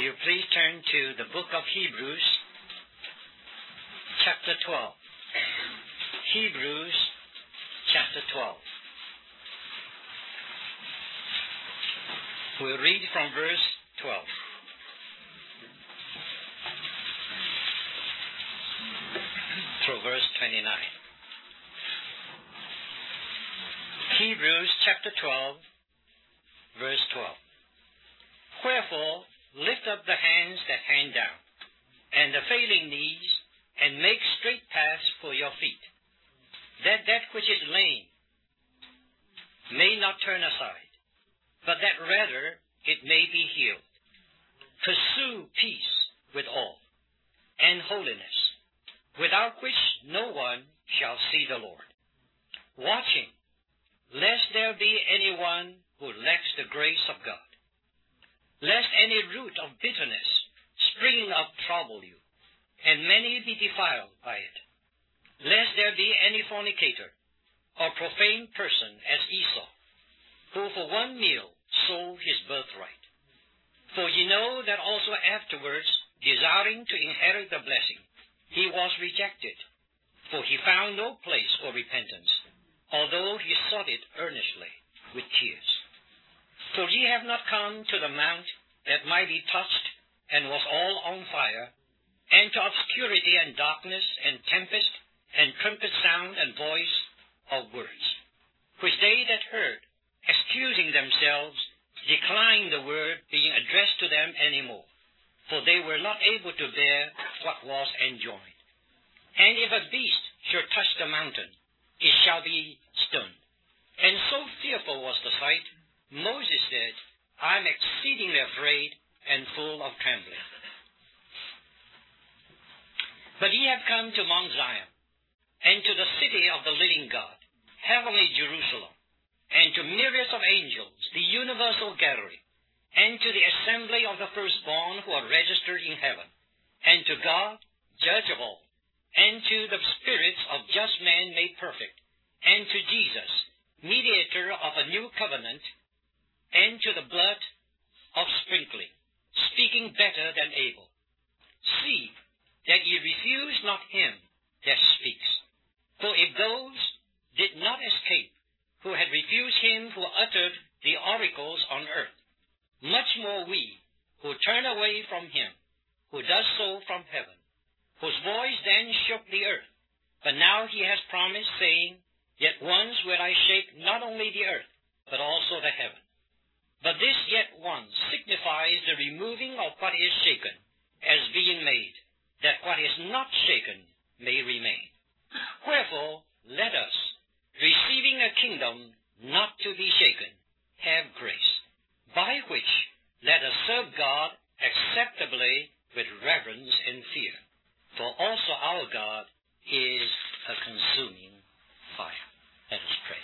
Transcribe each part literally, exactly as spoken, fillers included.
you please turn to the book of Hebrews, chapter twelve. Hebrews, chapter twelve. We'll read from verse twelve. Through verse twenty-nine. Hebrews chapter twelve, verse twelve. Wherefore, lift up the hands that hang down, and the failing knees, and make straight paths for your feet, that that which is lame may not turn aside, but that rather it may be healed. Pursue peace with all, and holiness, without which no one shall see the Lord. Watching, lest there be anyone who lacks the grace of God, lest any root of bitterness springing up trouble you, and many be defiled by it, lest there be any fornicator or profane person as Esau, who for one meal sold his birthright. For ye know that also afterwards, desiring to inherit the blessing, he was rejected, for he found no place for repentance, although he sought it earnestly with tears. For ye have not come to the mount that might be touched and was all on fire, and to obscurity and darkness and tempest and trumpet sound and voice of words, which they that heard, excusing themselves, declined the word being addressed to them any more, for they were not able to bear what was enjoined. And if a beast should touch the mountain, it shall be stoned. And so fearful was the sight, Moses said, I am exceedingly afraid and full of trembling. But ye have come to Mount Zion, and to the city of the living God, heavenly Jerusalem, and to myriads of angels, the universal gathering, and to the assembly of the firstborn who are registered in heaven, and to God, judge of all, and to the spirits of just men made perfect, and to Jesus, mediator of a new covenant, and to the blood of sprinkling, speaking better than Abel. See that ye refuse not him that speaks. For if those did not escape, who had refused him who uttered the oracles on earth, much more we, who turn away from him, who does so from heaven, whose voice then shook the earth. But now he has promised, saying, Yet once will I shake not only the earth, but also the heaven. But this yet once signifies the removing of what is shaken, as being made, that what is not shaken may remain. Wherefore, let us, receiving a kingdom not to be shaken, have grace, by which let us serve God acceptably with reverence and fear. For also our God is a consuming fire. Let us pray.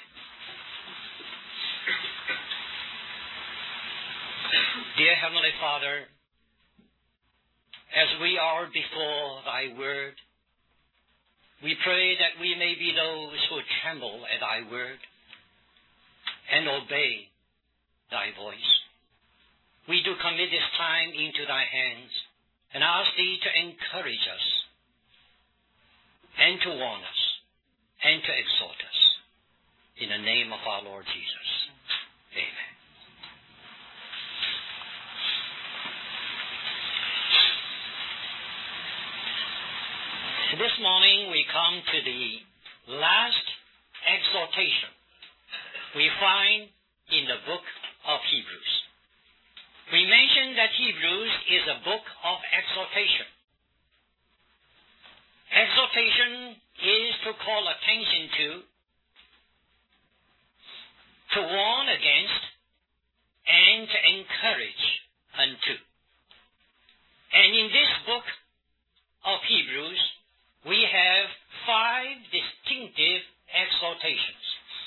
Dear Heavenly Father, as we are before thy word, we pray that we may be those who tremble at thy word and obey thy voice. We do commit this time into thy hands and ask thee to encourage us and to warn us and to exhort us. In the name of our Lord Jesus. Amen. This morning we come to the last exhortation we find in the book of Hebrews. We mentioned that Hebrews is a book of exhortation. Exhortation is to call attention to, to warn against, and to encourage unto. And in this book of Hebrews, we have five distinctive exhortations.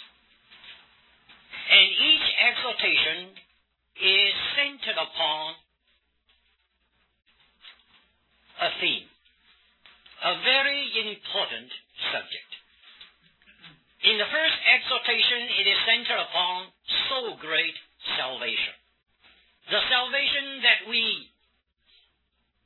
And each exhortation is centered upon a theme, a very important subject. In the first exhortation, it is centered upon so great salvation. The salvation that we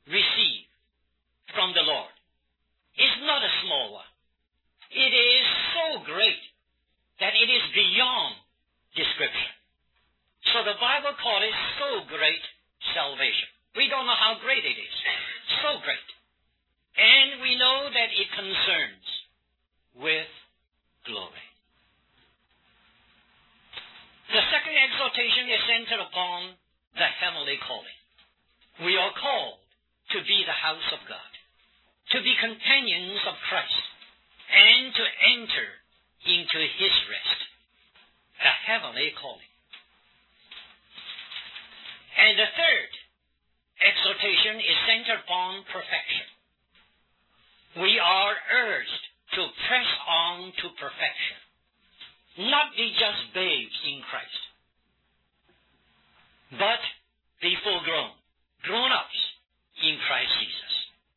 receive from the Lord is not a small one. It is so great that it is beyond description. So the Bible calls it so great salvation. We don't know how great it is. So great. And we know that it concerns with glory. The second exhortation is centered upon the heavenly calling. We are called to be the house of God, to be companions of Christ, and to enter into his rest, the heavenly calling. And the third exhortation is centered upon perfection. We are urged to press on to perfection, not be just babes in Christ, but be full-grown, grown-ups in Christ Jesus.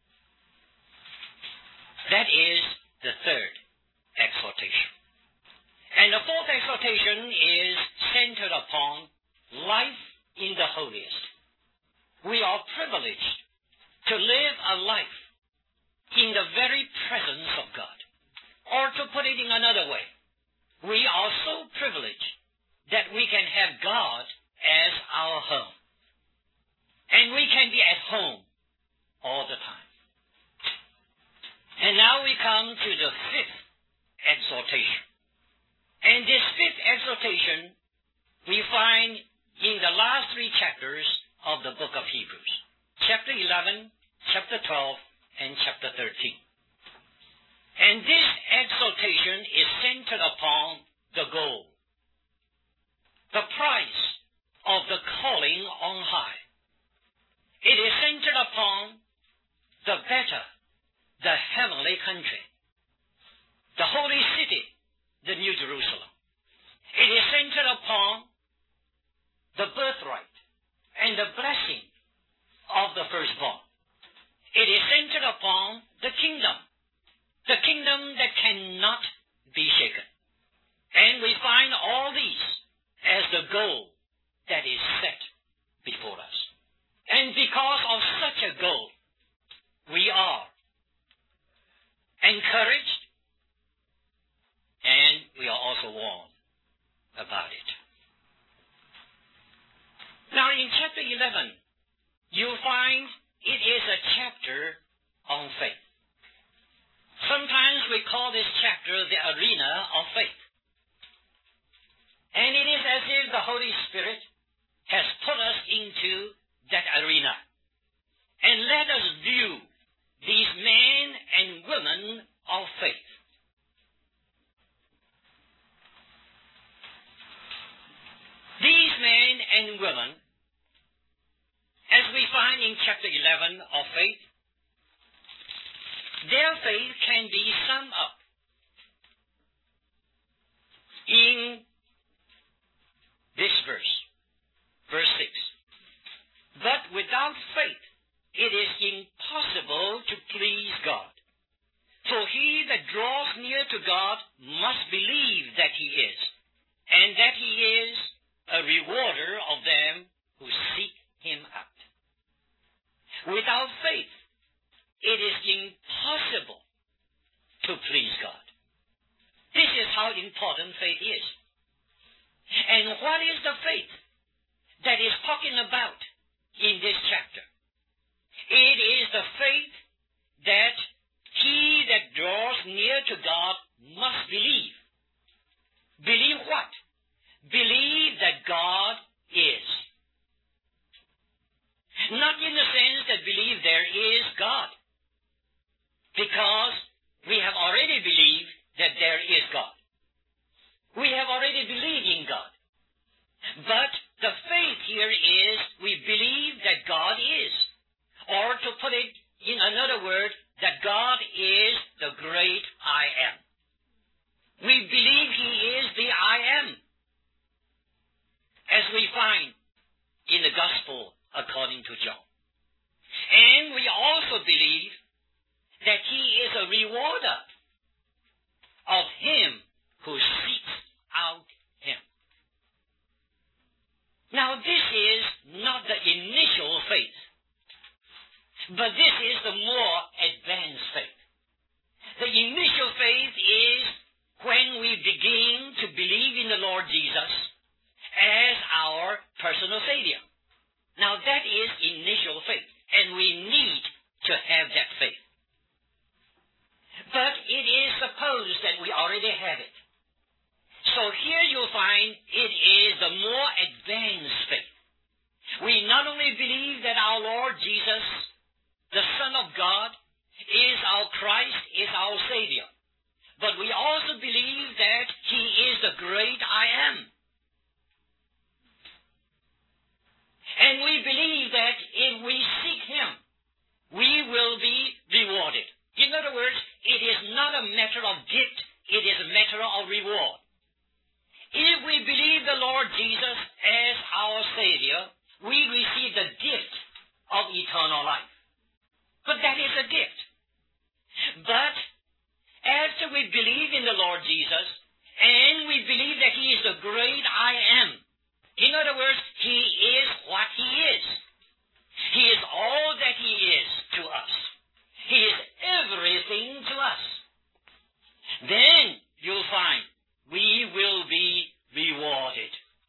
That is the third exhortation. And the fourth exhortation is centered upon life in the holiest. We are privileged to live a life in the very presence of God. Or to put it in another way, we are so privileged that we can have God as our home. And we can be at home all the time. And now we come to the fifth exhortation. And this fifth exhortation we find in the last three chapters of the book of Hebrews. Chapter eleven, chapter twelve, and chapter thirteen. And this exhortation is centered upon the goal, the price of the calling on high. It is centered upon the better, the heavenly country, the holy city, the New Jerusalem. It is centered upon the birthright and the blessing of the firstborn. It is centered upon the kingdom, the kingdom that cannot be shaken. And we find all these as the goal that is set before us. And because of such a goal, we are encouraged and we are also warned about it. Now in chapter eleven, you'll find it is a chapter on faith. Sometimes we call this chapter the arena of faith. And it is as if the Holy Spirit has put us into that arena. And let us view these men and women of faith. These men and women, as we find in chapter eleven of faith, their faith can be summed up in this verse, verse six. But without faith, it is impossible to please God. For he that draws near to God must believe that he is, and that he is a rewarder of them who seek him out. Without faith, it is impossible to please God. This is how important faith is. And what is the faith that is talking about in this chapter? It is the faith that he that draws near to God must believe. Believe what? Believe that God is. Not in the sense that believe there is God, because we have already believed that there is God. We have already believed in God. But the faith here is we believe that God is. Or to put it in another word, that God is the great I am. We believe he is the I am, as we find in the gospel according to John. And we also believe that he is a rewarder of him who seeks out him. Now this is not the initial faith, But this is the more advanced faith. The initial faith is when we begin to believe in the Lord Jesus as our personal Savior. Now that is initial faith, and we need to have that faith. But it is supposed that we already have it. So here you'll find it is the more advanced faith. We not only believe that our Lord Jesus, the Son of God, is our Christ, is our Savior, but we also believe that He is the great I am. And we believe that if we seek Him, we will be rewarded. In other words, it is not a matter of gift, it is a matter of reward. If we believe the Lord Jesus as our Savior, we receive the gift of eternal life. But that is a gift. But after we believe in the Lord Jesus, and we believe that He is the great I am, in other words, He is what He is. He is all that He is to us. He is everything to us. Then you'll find we will be rewarded.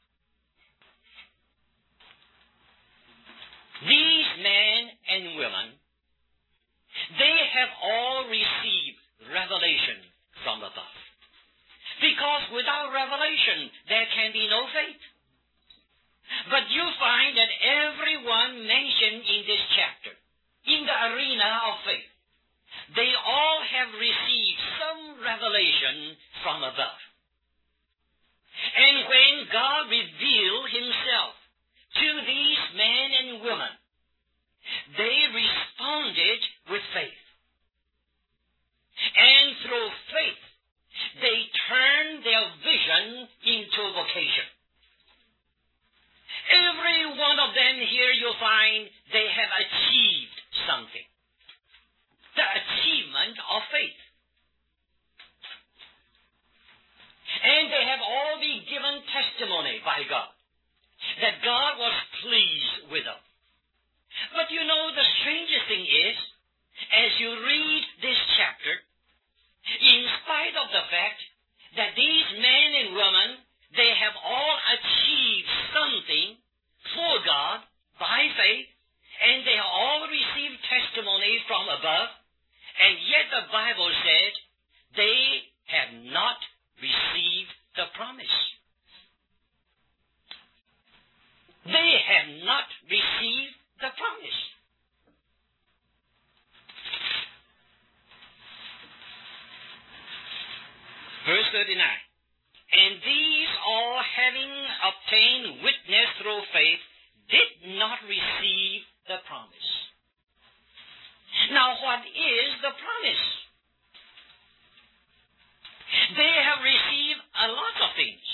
These men and women, they have all received revelation from above. Because without revelation, there can be no faith. But you find that everyone mentioned in this chapter, in the arena of faith, they all have received some revelation from above. And when God revealed Himself to these men and women, they responded with faith. And through faith, they turned their vision into vocation. Every one of them here you'll find they have achieved something. The achievement of faith. And they have all been given testimony by God that God was pleased with them. But you know, the strangest thing is, as you read this chapter, in spite of the fact that these men and women, they have all achieved something for God by faith, and they have all received testimony from above, and yet the Bible said they have not received the promise. They have not received the promise. Verse thirty-nine. And these all, having obtained witness through faith, did not receive the promise. Now, what is the promise? They have received a lot of things.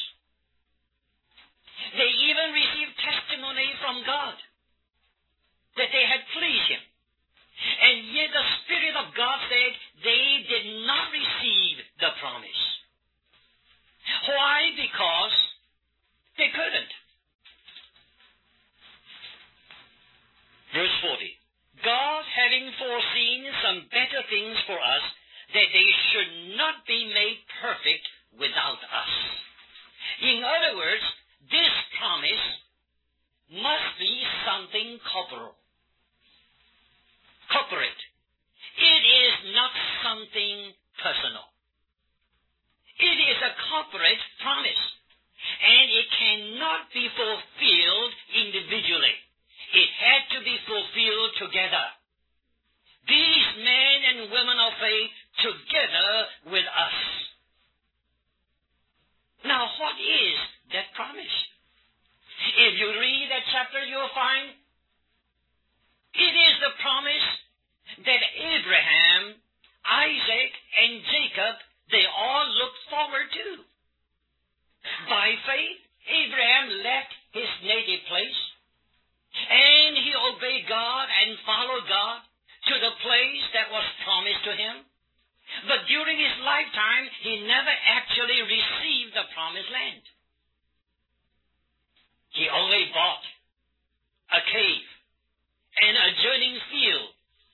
They even received testimony from God that they had pleased Him. And yet the Spirit of God said they did not receive the promise. Why? Because they couldn't. Verse forty. God, having foreseen some better things for us, that they should not be made perfect without us. In other words, this promise must be something corporal. Corporate. It is not something personal. It is a corporate promise, and it cannot be fulfilled individually. It had to be fulfilled together. These men and women of faith together with us. Now, what is that promise? If you read that chapter, you'll find it is the promise that Abraham, Isaac, and Jacob, they all looked forward to. By faith, Abraham left his native place, and he obeyed God and followed God to the place that was promised to him. But during his lifetime, he never actually received the promised land. He only bought a cave and adjoining field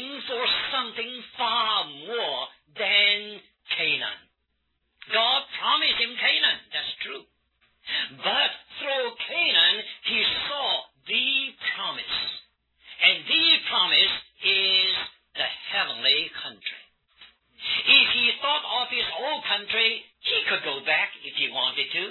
looking for something far more than Canaan. God promised him Canaan, that's true. But through Canaan, he saw the promise. And the promise is the heavenly country. If he thought of his old country, he could go back if he wanted to.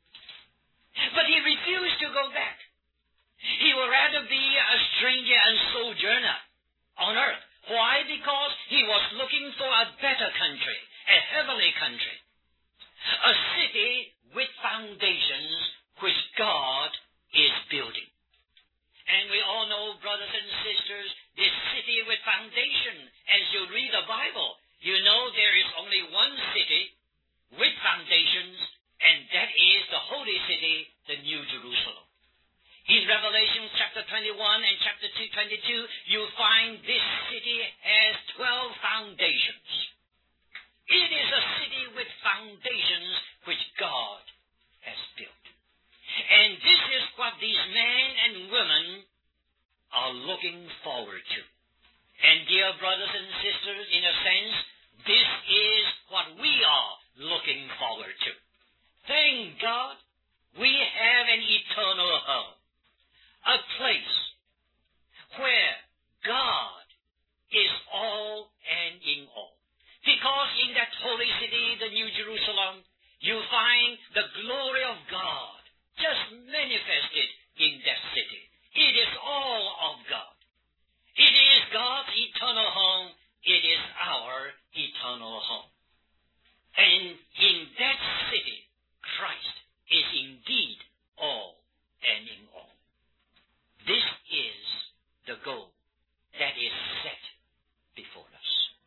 But he refused to go back. He would rather be a stranger and sojourner on earth. Why? Because he was looking for a better country, a heavenly country. A city with foundations which God is building. And we all know, brothers and sisters, this city with foundation, as you read the Bible, you know there is only one city with foundations, and that is the holy city, the New Jerusalem. In Revelation chapter twenty-one and chapter two twenty-two, you find this city has twelve foundations. It is a city with foundations which God has built. And this is what these men and women are looking forward to. And dear brothers and sisters, in a sense, this is what we are looking forward to. Thank God we have an eternal home, a place where God is all and in all. Because in that holy city, the New Jerusalem, you find the glory of God just manifested in that city. It is all of God. It is God's eternal home. It is our eternal home. And in that city, Christ is indeed all and in all. This is the goal that is set before us.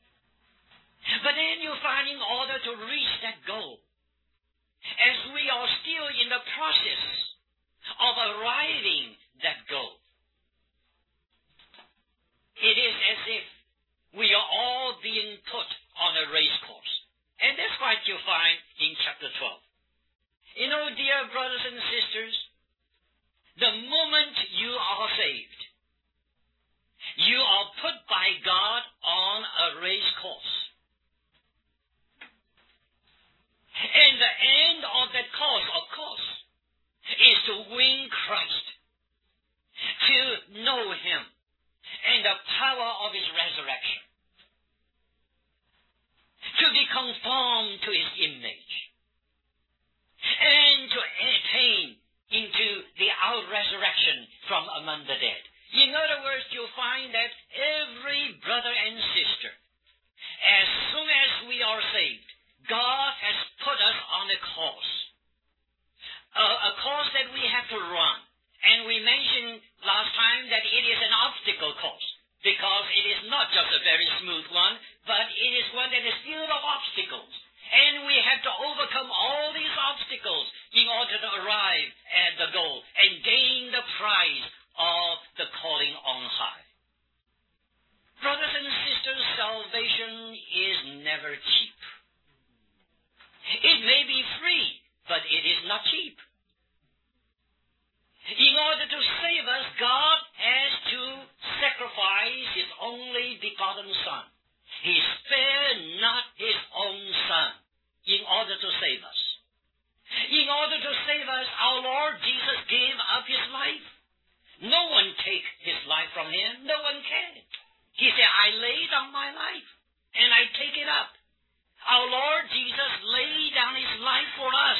But then you find, in order to reach that goal, as we are still in the process of arriving that goal, it is as if we are all being put on a race course. And that's what you find in chapter twelve. You know, dear brothers and sisters, the moment you are saved, you are put by God on a race course. And the end of that course, of course, is to win Christ, to know him, and the power of his resurrection, to be conformed to his image, and to attain into the out-resurrection from among the dead. In other words, you'll find that every brother and sister, as soon as we are saved, God has put us on a course, a, a course that we have to run. And we mentioned last time that it is an obstacle course, because it is not just a very smooth one, but it is one that is filled of obstacles. And we have to overcome all these obstacles in order to arrive at the goal and gain the prize of the calling on high. Brothers and sisters, salvation is never cheap. It may be free, but it is not cheap. In order to save us, God has to sacrifice his only begotten Son. He spared not his own Son in order to save us. In order to save us, our Lord Jesus gave up his life. No one take his life from him. No one can. He said, I lay down my life, and I take it up. Our Lord Jesus laid down his life for us.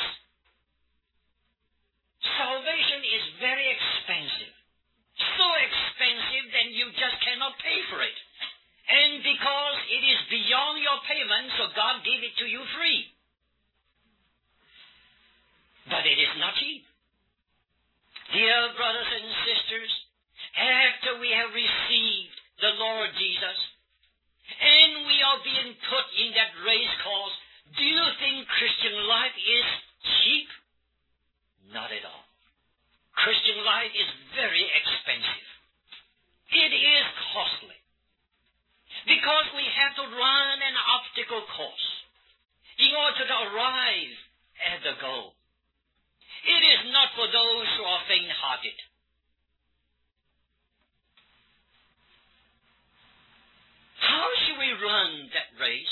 Salvation is very expensive. So expensive that you just cannot pay for it. And because it is beyond your payment, so God gave it to you free. But it is not cheap. Dear brothers and sisters, after we have received the Lord Jesus, and we are being put in that race course, do you think Christian life is cheap? Not at all. Christian life is very expensive. It is costly. Because we have to run an obstacle course in order to arrive at the goal. It is not for those who are faint-hearted. that race.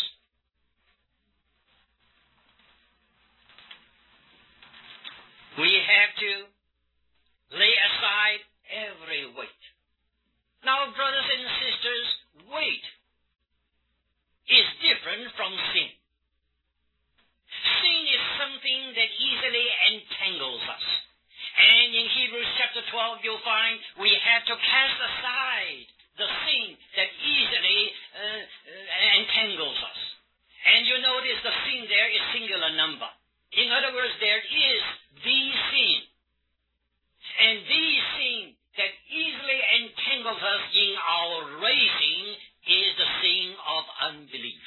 We have to lay aside every weight. Now, brothers and sisters, weight is different from sin. Sin is something that easily entangles us. And in Hebrews chapter twelve, you'll find we have to cast aside the sin that easily uh, uh, entangles us. And you notice the sin there is singular number. In other words, there is the sin. And the sin that easily entangles us in our racing is the sin of unbelief.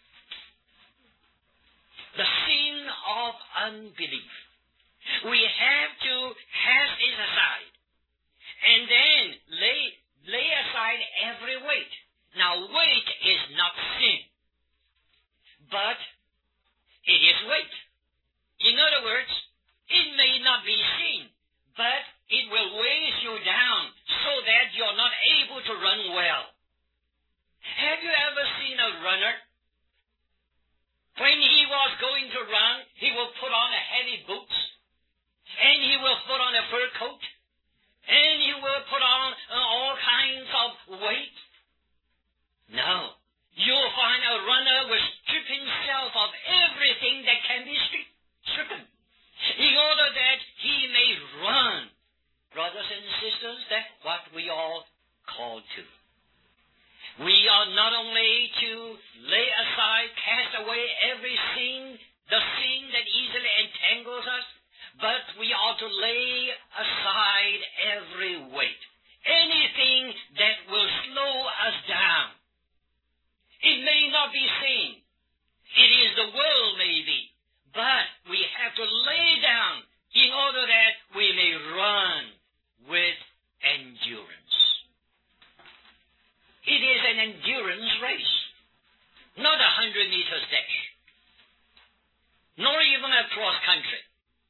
The sin of unbelief. We have to cast it aside and then lay, lay aside every weight. Now, weight is not sin, but it is weight. In other words, it may not be sin, but it will weigh you down so that you're not able to run well. Have you ever seen a runner? When he was going to run, he will put on a heavy boots, and he will put on a fur coat, and he will put on uh, all kinds of weight. No. You'll find a runner will strip himself of everything that can be stripped, stricken, in order that he may run. Brothers and sisters, that's what we are called to. We are not only to lay aside, cast away every sin, the sin that easily entangles us, but we are to lay aside every weight, anything that will slow us down. It may not be sin. It is the world, maybe, but we have to lay down in order that we may run with endurance. It is an endurance race, not a hundred meters dash, nor even a cross country.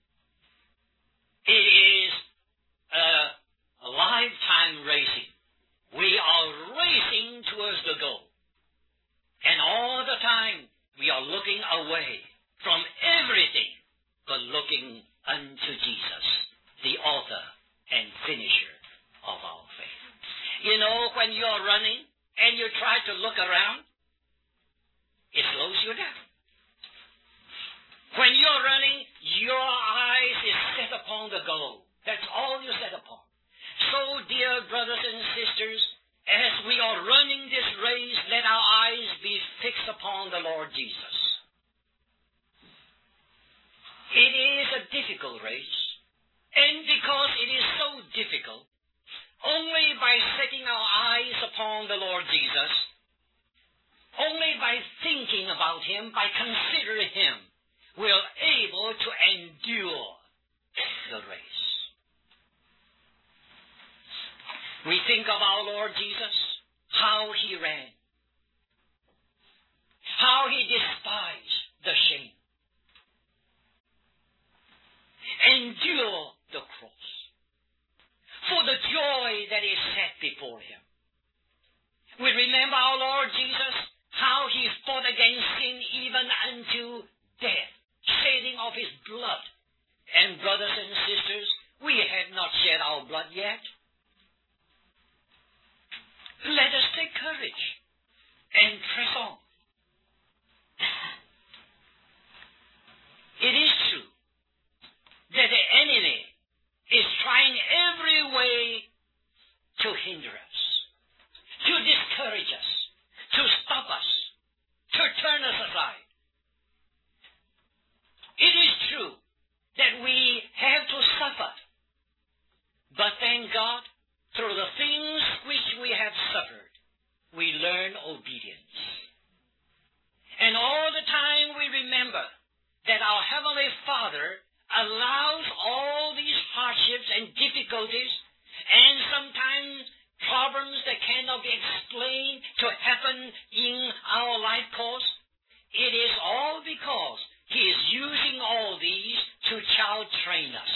It is a, a lifetime racing. We are racing towards the goal. And all the time we are looking away from everything but looking unto Jesus, the author and finisher of our faith. You know, when you're running and you try to look around, it slows you down. When you're running, your eyes is set upon the goal. That's all you're set upon. So, dear brothers and sisters, as we are running this race, let our eyes be fixed upon the Lord Jesus. It is a difficult race, and because it is so difficult, only by setting our eyes upon the Lord Jesus, only by thinking about Him, by considering Him, we are able to endure the race. We think of our Lord Jesus, how He ran, how He despised the shame, endure the cross, for the joy that is set before Him. We remember our Lord Jesus, how He fought against sin even unto death, shedding of His blood. And brothers and sisters, we have not shed our blood yet. Let us take courage and press on. It is true that the enemy is trying every way to hinder us, to discourage us, to stop us, to turn us aside. It is true that we have to suffer, but thank God, through the things which we have suffered, we learn obedience. And all the time we remember that our Heavenly Father allows all these hardships and difficulties and sometimes problems that cannot be explained to happen in our life course. It is all because He is using all these to child train us.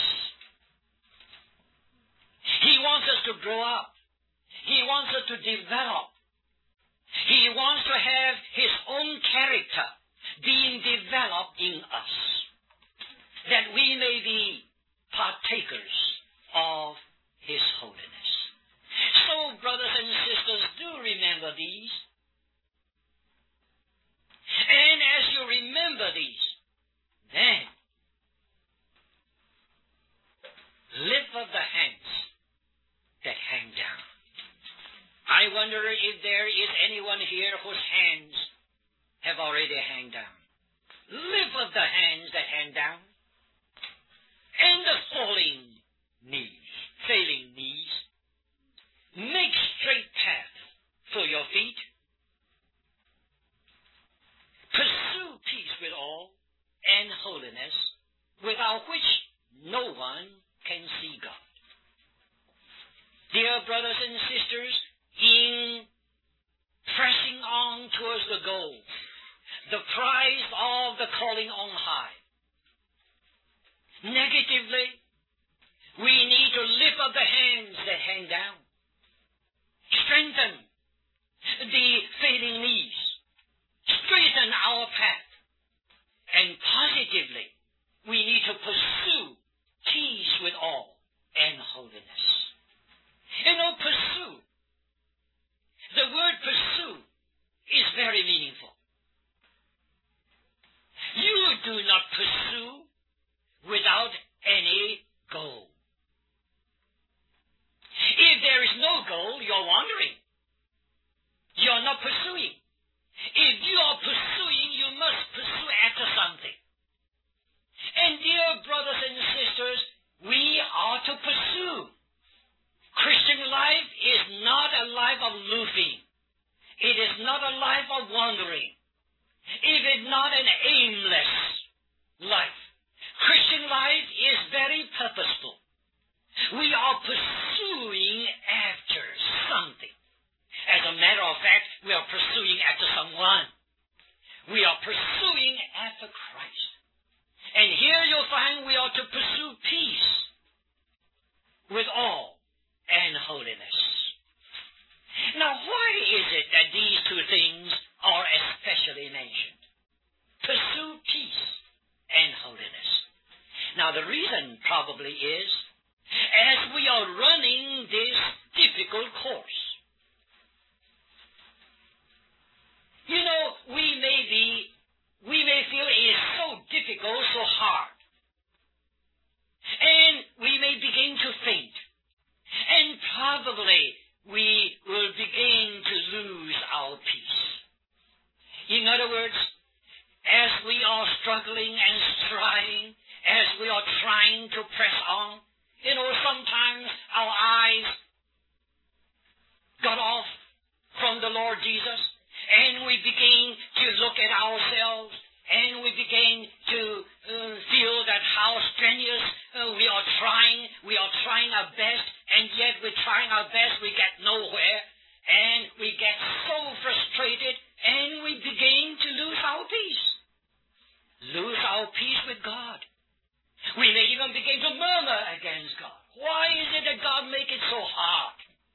He wants us to grow up. He wants us to develop. He wants to have his own character being developed in us, that we may be partakers of his holiness. So, brothers and sisters, do remember these. And as you remember these, then lift up the hands that hang down. I wonder if there is anyone here whose hands have already hung down. Lift up the hands that hang down. And the falling knees, failing knees. Make straight path for your feet. Pursue peace with all and holiness, without which no one can see God. Dear brothers and sisters, in pressing on towards the goal, the prize of the calling on high, negatively, we need to lift up the hands that hang down, strengthen the failing knees, straighten our path, and positively, we need to pursue peace with all and holiness. You know, pursue. The word pursue is very meaningful. You do not pursue without any goal. If there is no goal, you're wandering. You're not pursuing. If you are pursuing, you must pursue after something. And dear brothers and sisters, we are to pursue. Christian life is not a life of loafing. It is not a life of wandering. It is not an aimless life. Christian life is very purposeful. We are pursuing after something. As a matter of fact, we are pursuing after someone. We are pursuing after Christ. And here you'll find we are to pursue peace with all and holiness. Now, why is it that these two things are especially mentioned? Pursue peace and holiness. Now, the reason probably is, as we are running this difficult course, you know, we may be, we may feel it is so difficult, so hard. And we may begin to faint. And probably we will begin to lose our peace. In other words, as we are struggling and striving, as we are trying to press on, you know, sometimes our eyes got off from the Lord Jesus, and we begin to look at ourselves, and we begin to uh, feel that how strenuous uh, we are trying, we are trying our best, and yet we're trying our best, we get nowhere, and we get so frustrated, and we begin to lose our peace. Lose our peace with God. We may even begin to murmur against God. Why is it that God make it so hard?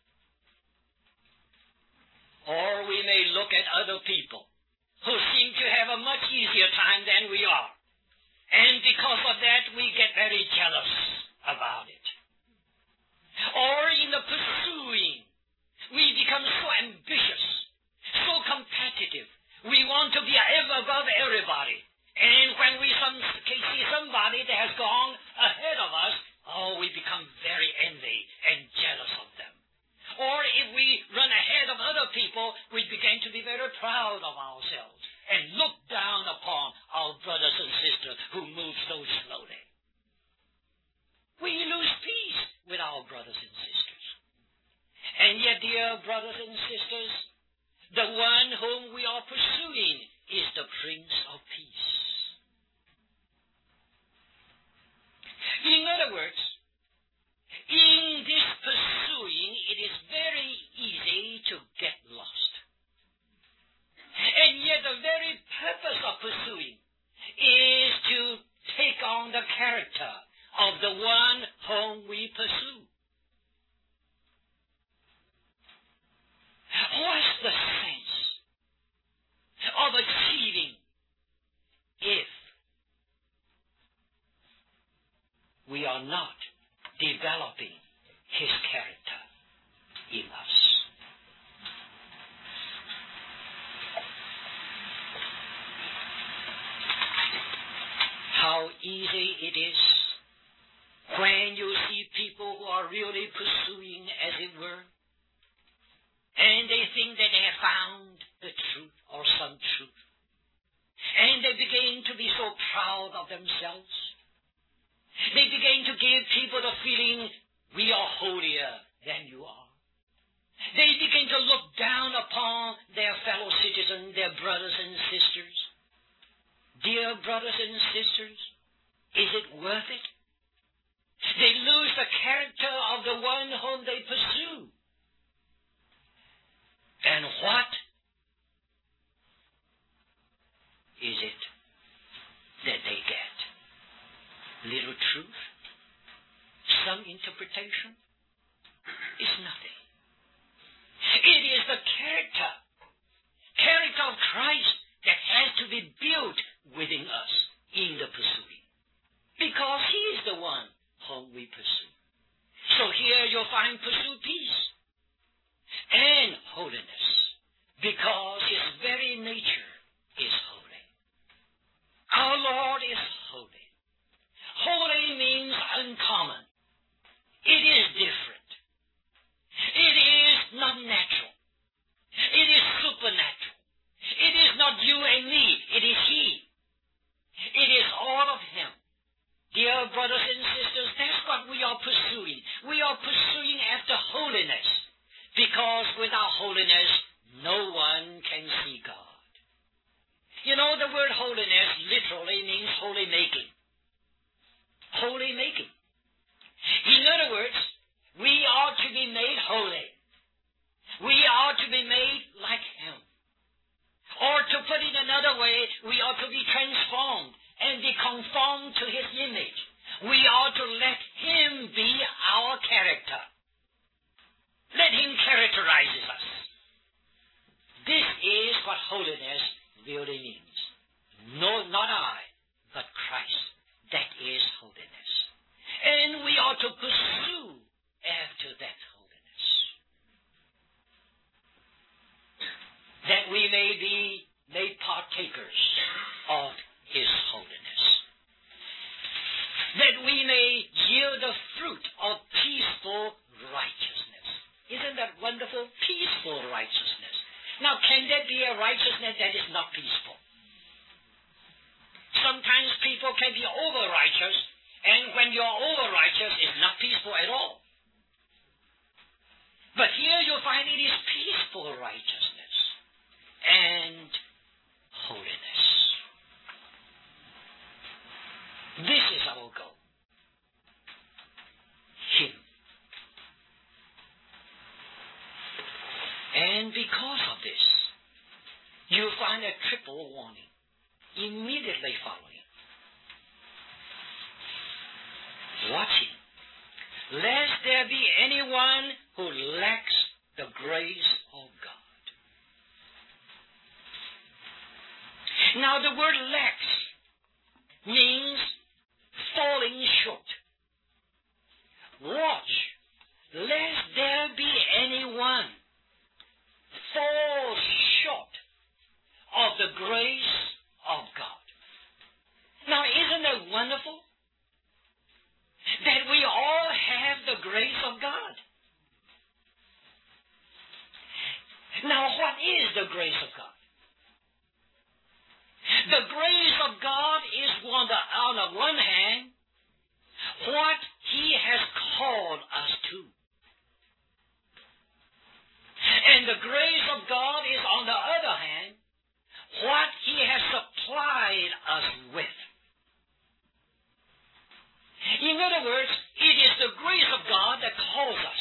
Or we may look at other people who seem to have a much easier time than we are. And because of that, we get very jealous about it. Or in the pursuing, we become so ambitious, so competitive. We want to be ever above everybody. And when we some, see somebody that has gone ahead of us, oh, we become very envy and jealous of them. Or if we run ahead of other people, we begin to be very proud of ourselves and look down upon our brothers and sisters who move so slowly. We lose peace with our brothers and sisters. And yet, dear brothers and sisters, the one whom we are pursuing is the Prince of Peace. In other words, in this pursuing, it is very easy to get lost. And yet the very purpose of pursuing is to take on the character of the one whom we pursue. What's the sense are not developing His character in us. How easy it is when you see people who are really pursuing, as it were, and they think that they have found the truth or some truth. And they begin to be so proud of themselves. They begin to give people the feeling, we are holier than you are. They begin to look down upon their fellow citizens, their brothers and sisters. Dear brothers and sisters, is it worth it? They lose the character of the one whom they pursue. And what is it that they get? Little truth? Some interpretation? It's nothing. It is the character, character of Christ that has to be built within us in the pursuing. Because He is the one whom we pursue. So here you'll find pursue peace and holiness, because His very nature is holy. Our Lord is holy. Holy means uncommon. It is different. It is not natural. It is supernatural. It is not you and me. It is He. It is all of Him. Dear brothers and sisters, that's what we are pursuing. We are pursuing after holiness, because without holiness, no one can see God. You know, the word holiness literally means holy making. Holy making. In other words, we are to be made holy. We are to be made like Him. Or to put it another way, we are to be transformed and be conformed to His image. We are to let Him be our character. Let Him characterize us. This is what holiness really means. No, not I, but Christ. That is holiness. And we are to pursue after that holiness, that we may be made partakers of His holiness, that we may yield the fruit of peaceful righteousness. Isn't that wonderful? Peaceful righteousness. Now, can there be a righteousness that is not peaceful? Sometimes people can be over-righteous, and when you're over-righteous, it's not peaceful at all. But here you'll find it is peaceful righteousness and holiness. This is our goal. Him. And because of this, you'll find a triple warning immediately following. Watching, lest there be anyone who lacks the grace of God. Now the word lacks means falling short. Watch, lest there be anyone fall short of the grace of God. Now, isn't that wonderful? That we all have the grace of God. Now, what is the grace of God? The grace of God is, on the, on the one hand, what He has called us to. And the grace of God is, on the other hand, what He has supplied us with. In other words, it is the grace of God that calls us.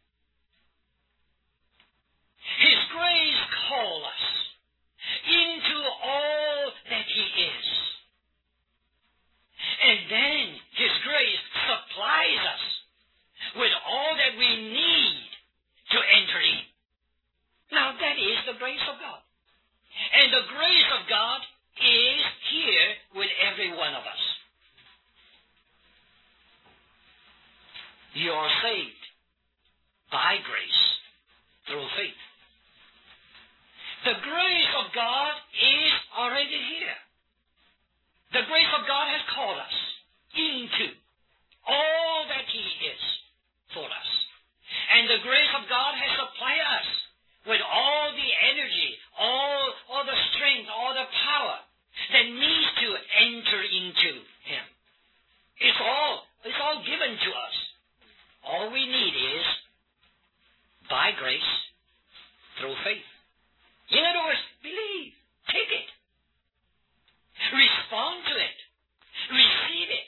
His grace calls us into all that He is. And then His grace supplies us with all that we need to enter in. Now that is the grace of God. And the grace of God is here with every one of us. You are saved by grace through faith. The grace of God is already here. The grace of God has called us into all that He is for us. And the grace of God has supplied us with all the energy, all, all the strength, all the power that needs to enter into Him. It's all, it's all given to us. All we need is by grace through faith. In other words, believe. Take it. Respond to it. Receive it.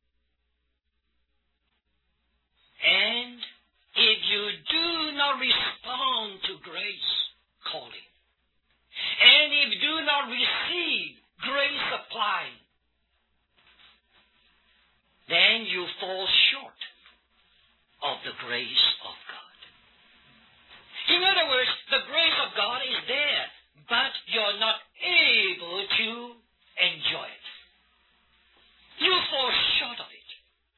And if you do not respond to grace calling, and if you do not receive grace applying, then you fall short of the grace of God. In other words, the grace of God is there, but you're not able to enjoy it. You fall short of it.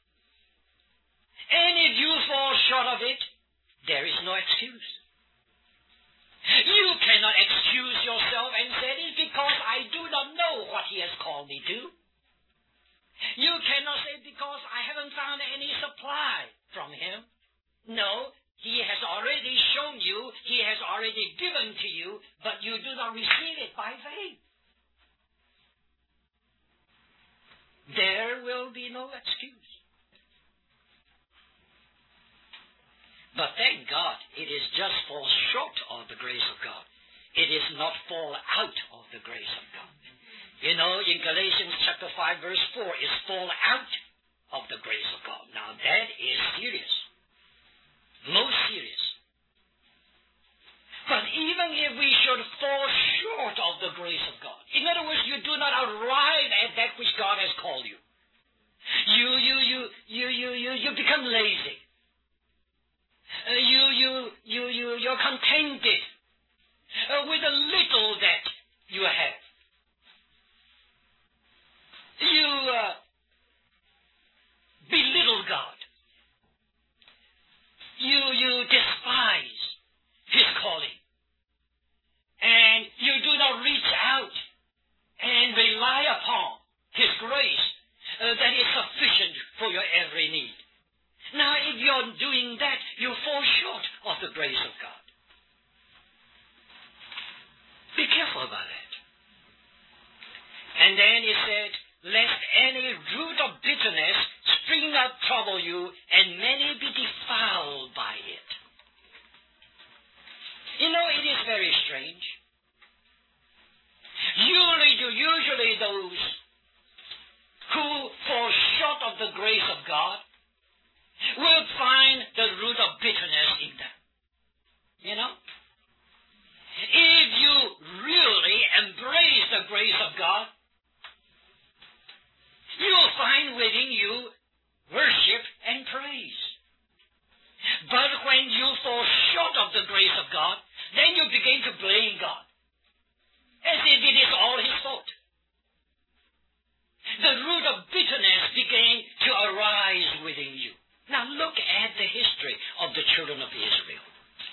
And if you fall short of it, there is no excuse. You cannot excuse yourself and say, it's because I do not know what He has called me to. You cannot say, because I haven't found any supply from Him. No, He has already shown you, He has already given to you, but you do not receive it by faith. There will be no excuse. But thank God, it is just fall short of the grace of God. It is not fall out of the grace of God. You know, in Galatians chapter five, verse four, is fall out of the grace of God. Now that is serious. Most serious. But even if we should fall short of the grace of God, in other words, you do not arrive at that which God has called you. You, you, you, you, you, you, you become lazy. Uh, you, you, you, you, you're contented uh, with the little that you have. You uh, belittle God. You, you despise His calling. And you do not reach out and rely upon His grace uh, that is sufficient for your every need. Now, if you're doing that, you fall short of the grace of God. Be careful about that. And then He said, lest any root of bitterness spring up trouble you, and many be defiled by it. You know, it is very strange. Usually, usually those who fall short of the grace of God will find the root of bitterness in them. You know? If you really embrace the grace of God, you'll find within you worship and praise. But when you fall short of the grace of God, then you begin to blame God, as if it is all His fault. The root of bitterness began to arise within you. Now look at the history of the children of Israel.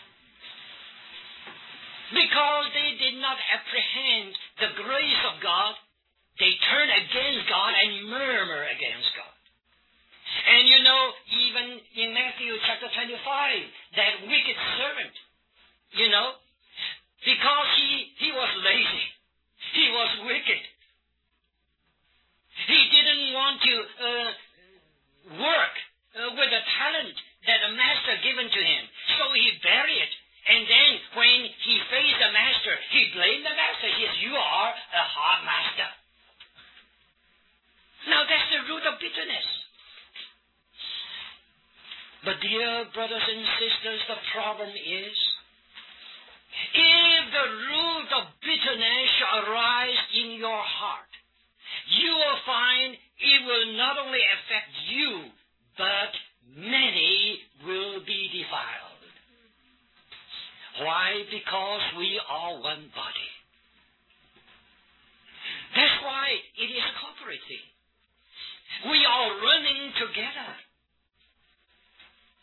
Because they did not apprehend the grace of God, they turn against God and murmur against God. And you know, even in Matthew chapter twenty-five, that wicked servant, you know, because he, he was lazy, he was wicked. He didn't want to uh, work uh, with the talent that the master given to him. So he buried it. And then when he faced the master, he blamed the master. He says, you are a hard master. Now that's the root of bitterness. But dear brothers and sisters, the problem is, if the root of bitterness shall arise in your heart, you will find it will not only affect you, but many will be defiled. Why? Because we are one body. That's why it is corporate thing. We are running together.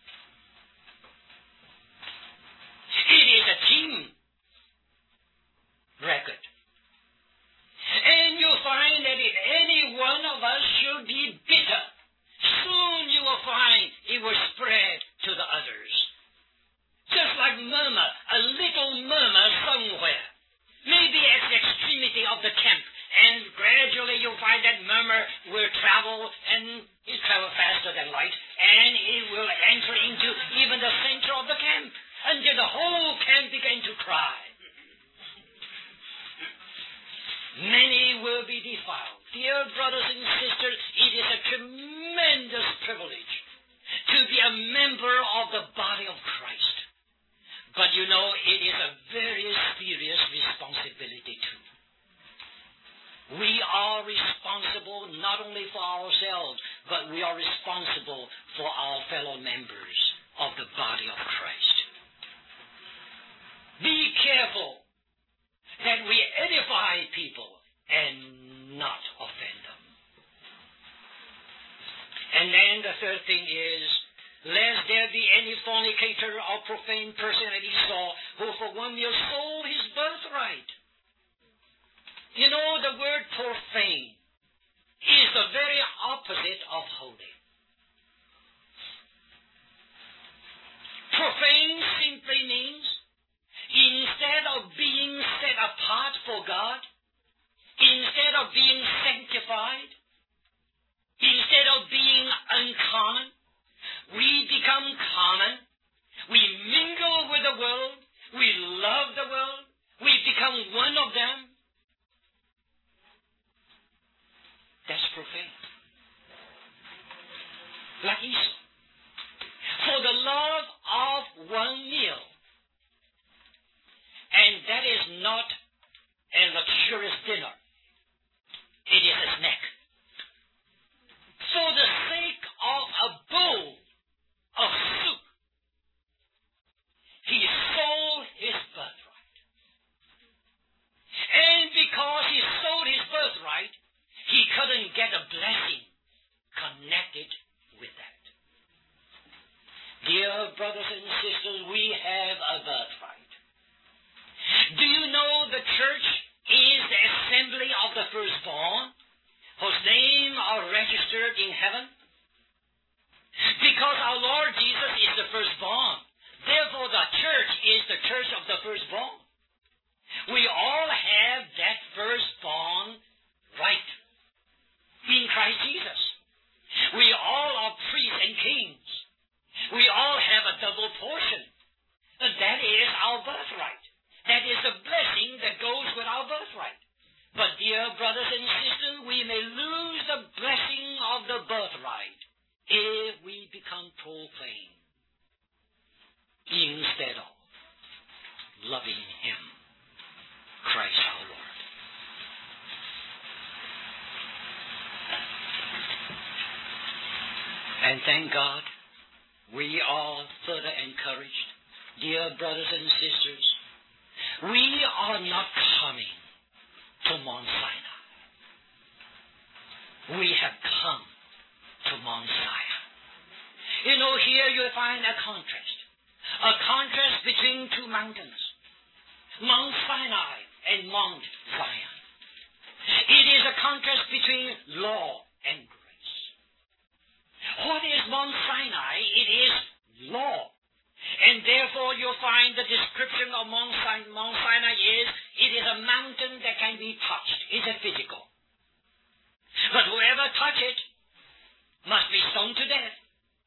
will be defiled. Dear brothers and sisters, it is a tremendous privilege to be a member of the body of Christ. But you know, it is a very serious responsibility too. We are responsible not only for ourselves, but we are responsible for our fellow members of the body of Christ. Be careful that we edify people and not offend them. And then the third thing is, lest there be any fornicator or profane person at Esau, who for one meal sold his birthright. You know, the word profane is the very opposite of holy. Profane simply means, instead of being set apart for God, instead of being sanctified, instead of being uncommon, we become common. We mingle with the world. We love the world. We become one of them. That's profane. Like Esau. For the love of one meal. And that is not a luxurious dinner. It is a snack. For the sake of a bowl of soup, he sold his birthright. And because he sold his birthright, he couldn't get a blessing connected with that. Dear brothers and sisters, we have a birthright. Do you know the church is the assembly of the firstborn, whose names are registered in heaven? Because our Lord Jesus is the firstborn. Therefore, the church is the church of the firstborn. We all have that firstborn right in Christ Jesus. We all are priests and kings. We all have a double portion. And that is our birthright. That is the blessing that goes with our birthright. But, dear brothers and sisters, we may lose the blessing of the birthright if we become profane instead of loving Him, Christ our Lord. And thank God, we are further encouraged. Dear brothers and sisters, we are not coming to Mount Sinai. We have come to Mount Zion. You know, here you find a contrast. A contrast between two mountains, Mount Sinai and Mount Zion. It is a contrast between law and grace. What is Mount Sinai? It is law. And therefore you'll find the description of Mount Sinai, Mount Sinai is, it is a mountain that can be touched. It's a physical. But whoever touch it must be stoned to death.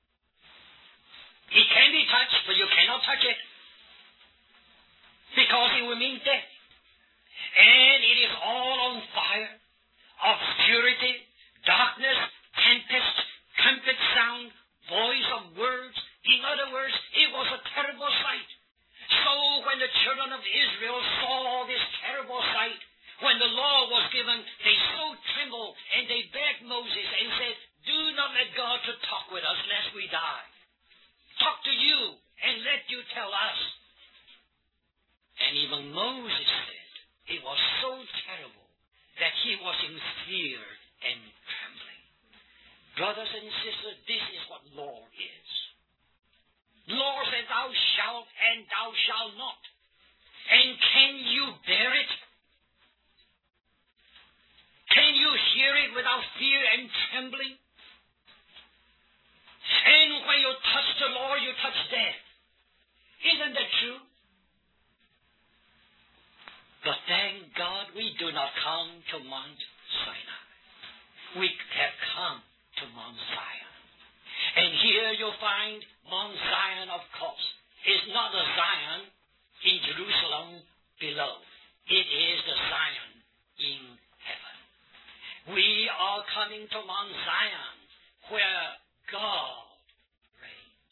It can be touched, but you cannot touch it, because it will mean death. And it is all on fire, obscurity, darkness, tempest, trumpet sound, voice of words. In other words, it was a terrible sight. So when the children of Israel saw this terrible sight, when the law was given, they so trembled, and they begged Moses and said, "Do not let God to talk with us, lest we die. Talk to you, and let you tell us." And even Moses said it was so terrible that he was in fear and trembling. Brothers and sisters, this is what law is. Law says, "Thou shalt and thou shalt not." And can you bear it? Can you hear it without fear and trembling? And when you touch the law, you touch death. Isn't that true? But thank God we do not come to Mount Sinai. We have come to Mount Zion. And here you'll find Mount Zion, of course, is not the Zion in Jerusalem below. It is the Zion in heaven. are coming to Mount Zion, where God reigns.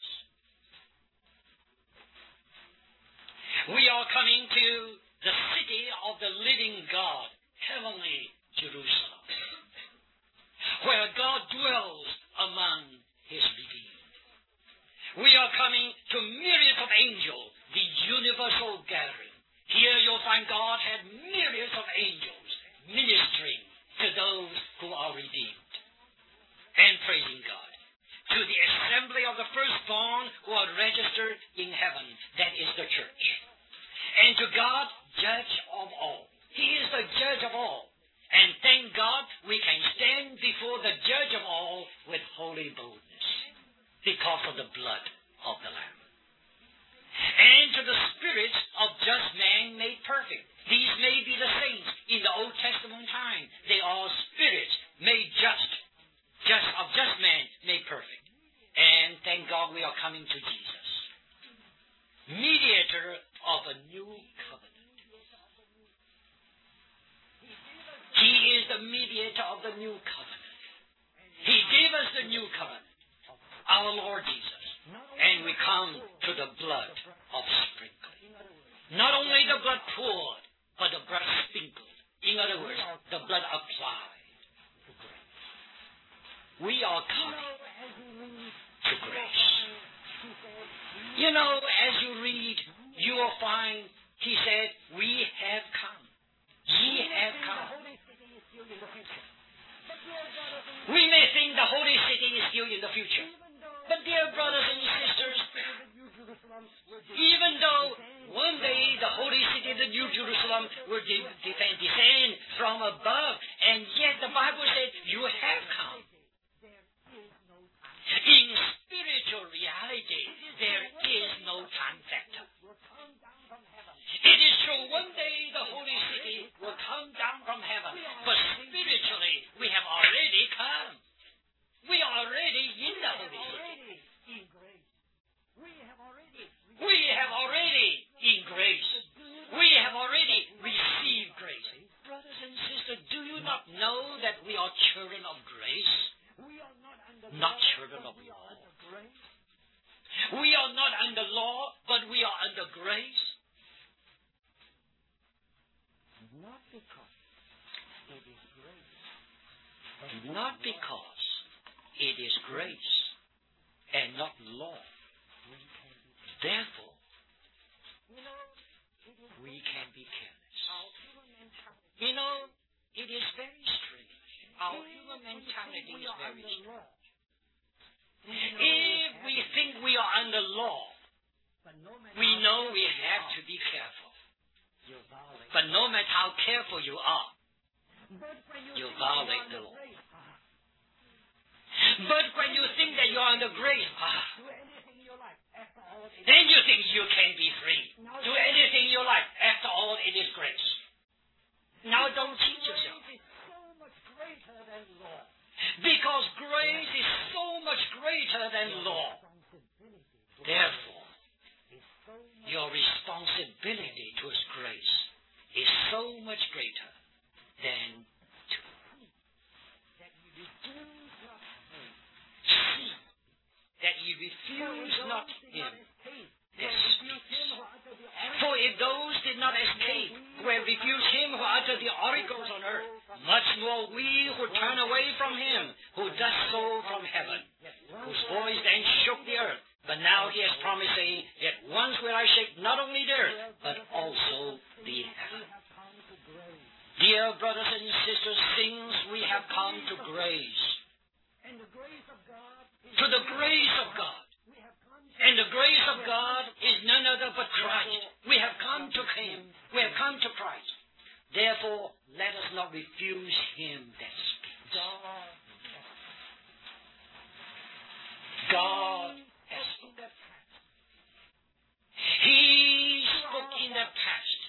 We are coming to the city of the living God, heavenly Jerusalem, where God dwells among his redeemed. We are coming to myriads of angels, the universal gathering. Here you'll find God had myriads of angels ministering to those who are redeemed and praising God. To the assembly of the firstborn who are registered in heaven, that is the church. And to God, judge of all. He is the judge of all. And thank God we can stand before the judge of all with holy boldness because of the blood of the Lamb. And to the spirits of just man made perfect. These may be the saints in the Old Testament time. They are spirits made just, just of just man made perfect. And thank God we are coming to Jesus, mediator of a new covenant. He is the mediator of the new covenant. He gave us the new covenant, our Lord Jesus. And we come to the blood of sprinkling. Not only the blood poured, but the blood sprinkled. In other words, the blood applied. We are coming to grace. You know, as you read, you will find, he said, we have come. Ye have come. We may think the holy city is still in the future. But dear brothers and sisters, even though one day the holy city, the New Jerusalem, will de- de- descend from above, and yet the Bible said, you have come. In spiritual reality, there is no time factor. It is true, one day the holy city will come down from heaven, but spiritually, we have already come. We are already in the holy city. We have already in grace. We have already received grace. Brothers and sisters, do you not know that we are children of grace? Not children of law. We are not under law, but we are under grace. Not because it is grace. Not because it is grace and not law. Therefore, we can be careless. You know, it is very strange. Our human mentality is very strange. If we think we are under law, we know we have to be careful. But no matter how careful you are, you violate the law. But when you think that you are under grace, ah, then you think you can be free. Do anything you like. After all, it is grace. Now don't cheat yourself. Because grace is so much greater than law. Therefore, your responsibility towards grace is so much greater than to see that you refuse not him that speaks. For if those did not escape, who have refused him who uttered the oracles on earth, much more we who turn away from him who does so from heaven, whose voice then shook the earth. But now he has promised, saying, yet once will I shake not only the earth, but also the heaven. Dear brothers and sisters, since we have come to grace, to the grace of God, and the grace of God is none other but Christ. We have come to him. We have come to Christ. Therefore, let us not refuse him that speaks. God has spoken. He spoke in the past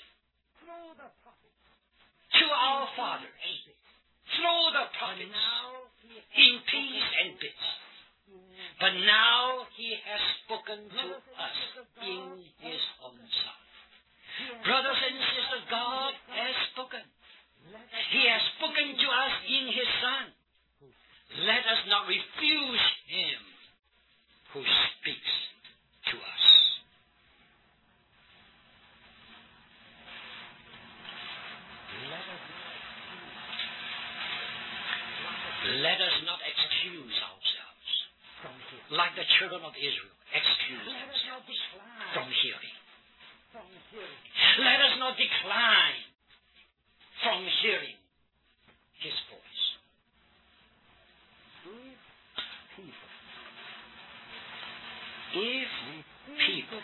to our fathers through the prophets in peace and bits. But now he has spoken to us in his own Son. Brothers and sisters, God has spoken. He has spoken to us in his Son. Let us not excuse ourselves like the children of Israel excuse themselves from hearing. Let us not decline from hearing His voice. If people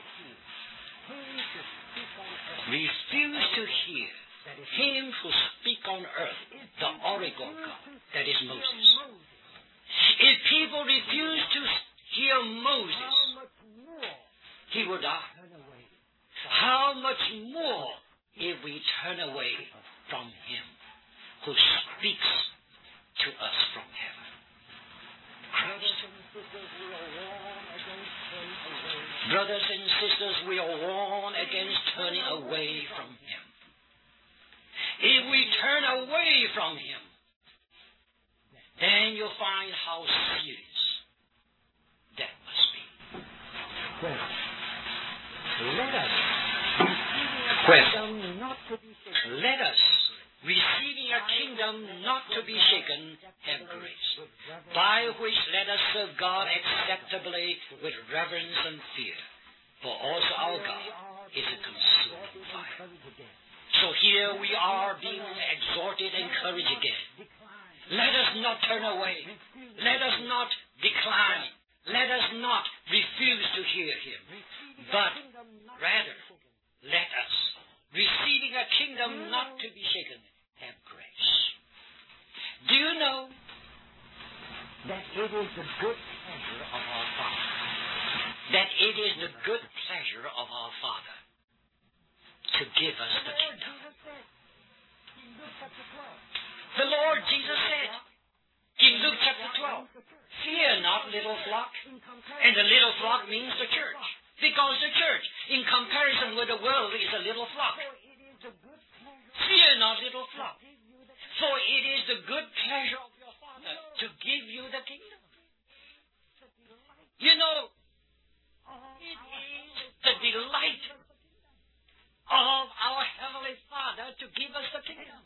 refuse to hear Him who speaks on earth, the oracle God, that is Moses. If people refuse to hear Moses, he will die. How much more if we turn away from Him who speaks to us from heaven? Christ. Brothers and sisters, we are warned against turning away from Him. If we turn away from Him, then you'll find how serious that must be. Well, let us, well, let us, receiving a kingdom not to be shaken, have grace, by which let us serve God acceptably with reverence and fear, for also our God is a consuming fire. So here we are being exhorted, encouraged again. Let us not turn away. Let us not decline. Let us not refuse to hear Him. But rather, let us, receiving a kingdom not to be shaken, have grace. Do you know that it is the good pleasure of our Father? That it is the good pleasure of our Father to give us the kingdom. The Lord Jesus said in Luke chapter twelve, fear not, little flock. And the little flock means the church. Because the church, in comparison with the world, is a little flock. Fear not, little flock. For it is the good pleasure of your Father to give you the kingdom. You know, it is the delight of our Heavenly Father to give us the kingdom.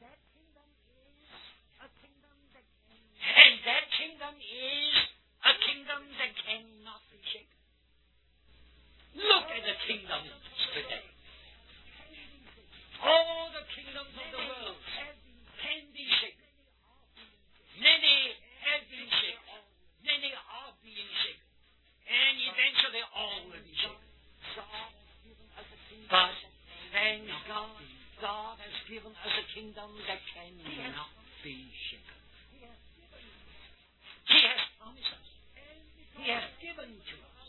And that kingdom is a kingdom that cannot be shaken. Look at the kingdoms today. All the kingdoms of the world can be shaken. Many have been shaken. Many are being shaken. And eventually all will be shaken. But thank God, God has given us a kingdom that cannot be shaken. He has promised us. He has given to us.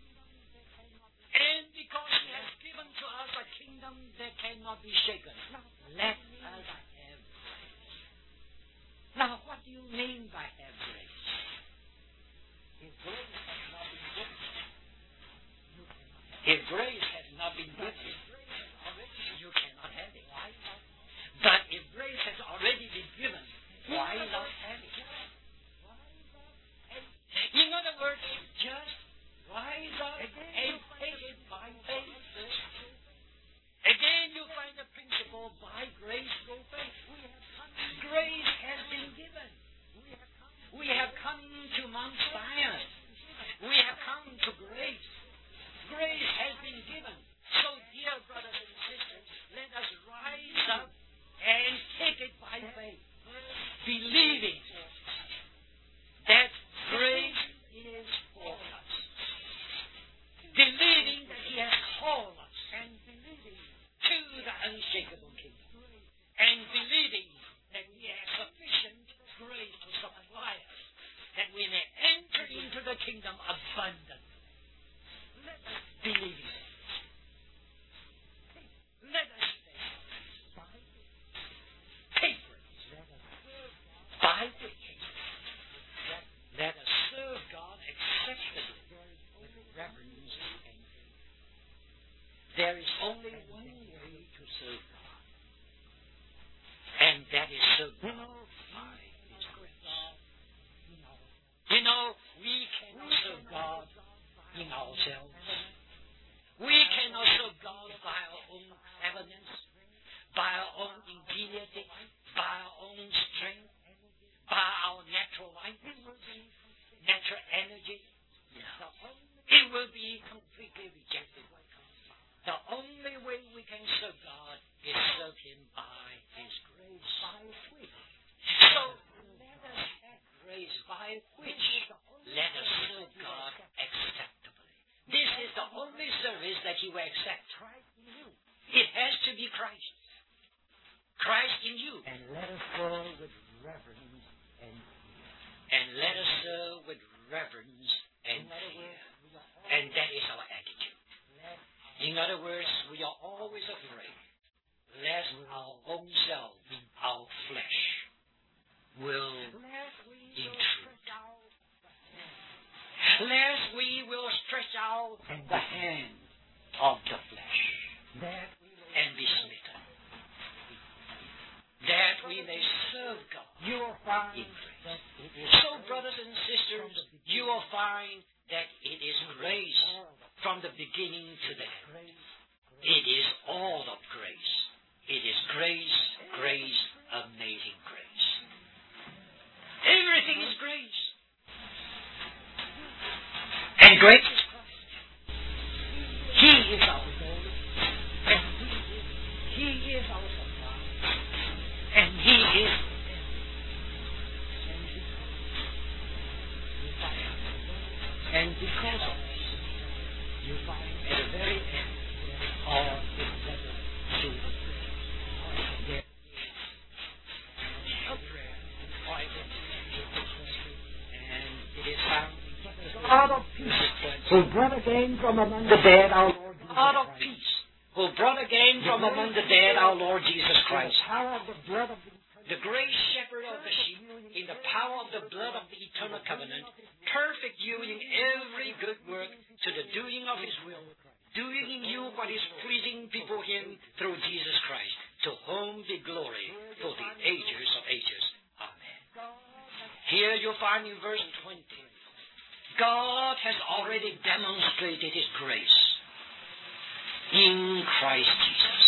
And because He has given to us a kingdom that cannot be shaken, let us have grace. Now, what do you mean by have grace? If grace has not been given, if grace has not been given, you cannot have it. But if grace has already been given, why not have it? In other words, just rise up and take it by faith. Again, you find the principle, by grace through faith. Grace has been given. We have come to Mount Zion. We have come to grace. Grace has been given. So, dear brothers and sisters, let us rise up and take it by faith, believing that grace is for us. Believing that He has called us and believing to the unshakable kingdom. And believing that He has sufficient grace to supply us that we may enter into the kingdom abundantly. Let us believe it. Let us take it. he will accept. It has to be Christ. Christ in you. And let us serve with reverence and fear. And let us serve with reverence and fear. And that is our attitude. In other words, we are always afraid lest our own self, our flesh, will intrude. Lest we will stretch out the hand of the flesh and be smitten. That we may serve God in grace. So, brothers and sisters, you will find that it is grace from the beginning to the end. It is all of grace. It is grace, grace, amazing grace. Everything is grace. And grace is Christ. He is our Lord. And He is our supply. And He is. And because of this, you find at the very end of the letter to the there is a prayer private and it is found in God of peace, who brought again from among the dead our Lord Jesus God of Christ. peace, who brought again from among the dead our Lord Jesus Christ. The power of the blood of the The great shepherd of the sheep, in the power of the blood of the eternal covenant, perfect you in every good work to the doing of His will, doing in you what is pleasing before Him through Jesus Christ, to whom be glory for the ages of ages. Amen. Here you find in verse twenty, God has already demonstrated His grace in Christ Jesus.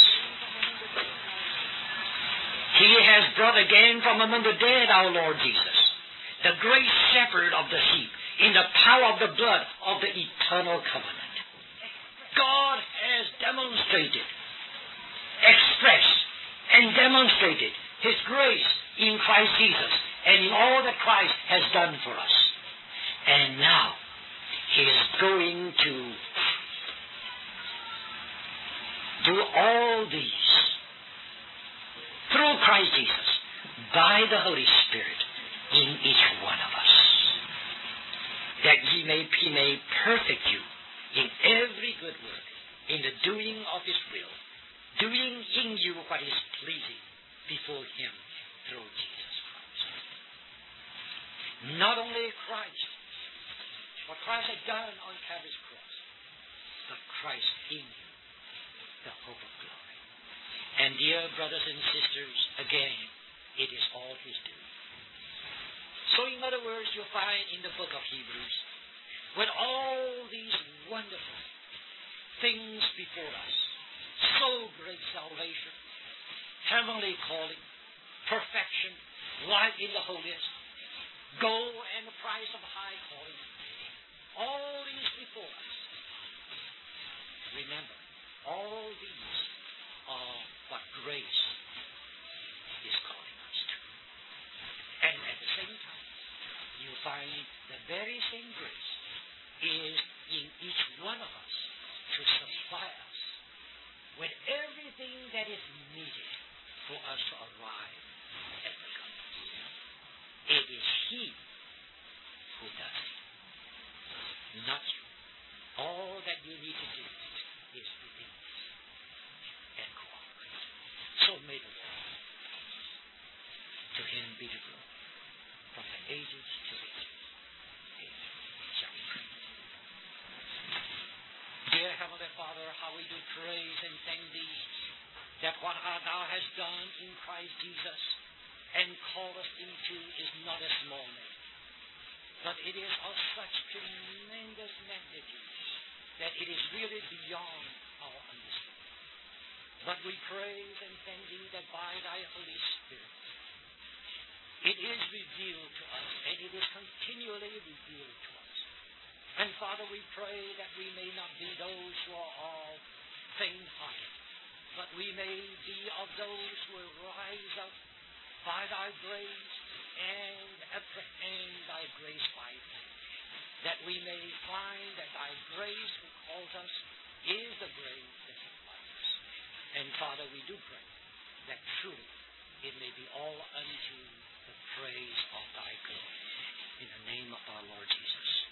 He has brought again from among the dead our Lord Jesus, the great shepherd of the sheep, in the power of the blood of the eternal covenant. God has demonstrated, expressed, and demonstrated His grace in Christ Jesus and in all that Christ has done for us. And now He is going to do all these through Christ Jesus, by the Holy Spirit, in each one of us, that He may, he may perfect you in every good work, in the doing of His will, doing in you what is pleasing before Him through Jesus Christ. Not only Christ, what Christ had done on Calvary's cross, but Christ in you, the hope of glory. And dear brothers and sisters, again, it is all His doing. So in other words, you'll find in the book of Hebrews, with all these wonderful things before us, so great salvation, heavenly calling, perfection, life in the holiest, goal and the price of high calling, all these before us. Remember, all these are what grace is calling us to. And at the same time, you find the very same grace is in each one of us to supply us with everything that is needed for us to arrive at the goal. It is He who does it, not you. All that you need to do is believe and cooperate. So may the Lord, to Him be the glory, from the ages to ages. Amen. Shall we pray? Dear Heavenly Father, how we do praise and thank Thee that what Thou hast done in Christ Jesus and called us into is not a small matter, but it is of such tremendous magnitude that it is really beyond our understanding. But we praise and thank Thee that by Thy Holy Spirit, it is revealed to us, and it is continually revealed to us. And Father, we pray that we may not be those who are all faint-hearted, but we may be of those who will rise up by Thy grace and apprehend Thy grace by faith, that we may find that Thy grace who calls us is the grace Father, we do pray that truly it may be all unto the praise of thy glory. In the name of our Lord Jesus.